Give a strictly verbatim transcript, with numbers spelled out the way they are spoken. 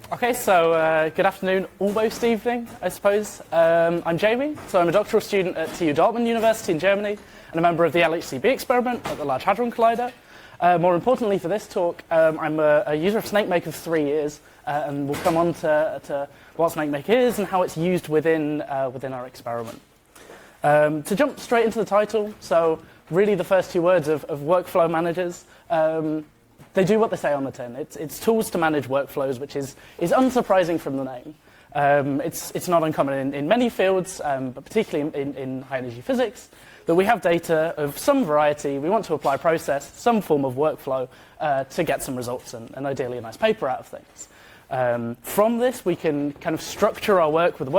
Okay, so uh, good afternoon, almost evening, I suppose. Um, I'm Jamie, so I'm a doctoral student at T U Dortmund University in Germany and a member of the L H C B experiment at the Large Hadron Collider. Uh, more importantly for this talk, um, I'm a, a user of SnakeMaker for three years uh, and we'll come on to, to what SnakeMaker is and how it's used within, uh, within our experiment. Um, to jump straight into the title, so really the first two words of, of workflow managers. Um, They do what they say on the tin. It's, it's tools to manage workflows, which is, is unsurprising from the name. Um, it's, it's not uncommon in, in many fields, um, but particularly in, in, in high-energy physics, that we have data of some variety. We want to apply a process, some form of workflow, uh, to get some results and, and ideally a nice paper out of things. Um, from this, we can kind of structure our work with